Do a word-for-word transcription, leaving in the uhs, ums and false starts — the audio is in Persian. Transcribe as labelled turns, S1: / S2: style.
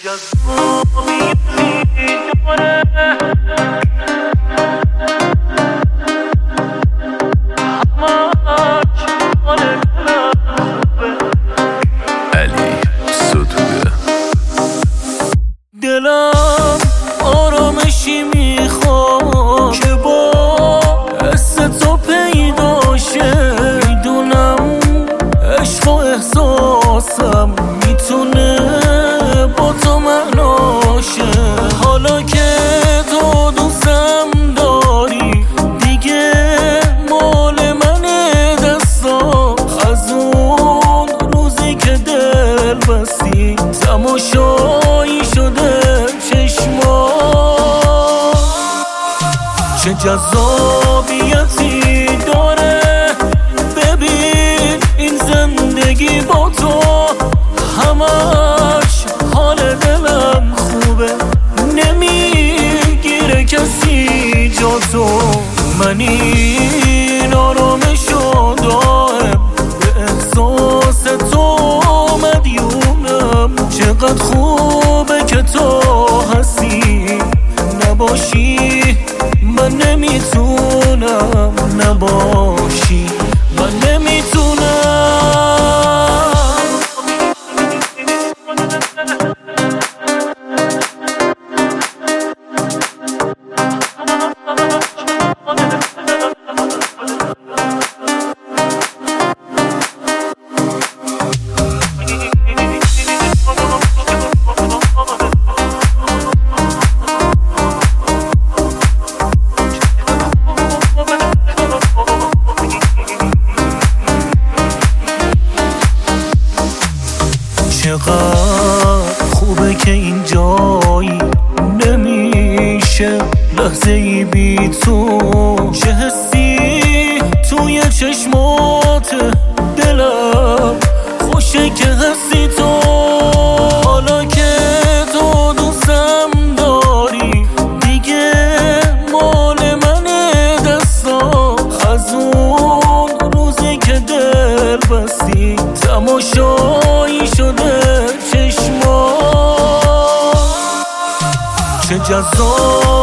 S1: دلم آرامشی میخواد که با حس تو پیدا شه. میدونم عشق و احساسم میتونه با تو معناشه. حالا که تو دوستم داری دیگه مال منه دستام. از اون روزی که دل بستی تماشایی شده چشما. چه جذابیتی داره ببین این زندگی با تو. همش حال دلم خوبه نمیگیره کسی جا تو. من این آرامشو دارم به احساس تو مدیونم. چقدر خوبه که تو هستی نباشی من نمیتونم. نباشی من نمیتونم. چقدر خوبه که این جایی نمیشه لحظه ای بی تو. چه حسی توی چشمات دلم خوشه که هستی تو. حالا که تو دوستم داری دیگه مال منه دستام. از اون روزی که دل بستی تماشایی شده چشما. چه جذاب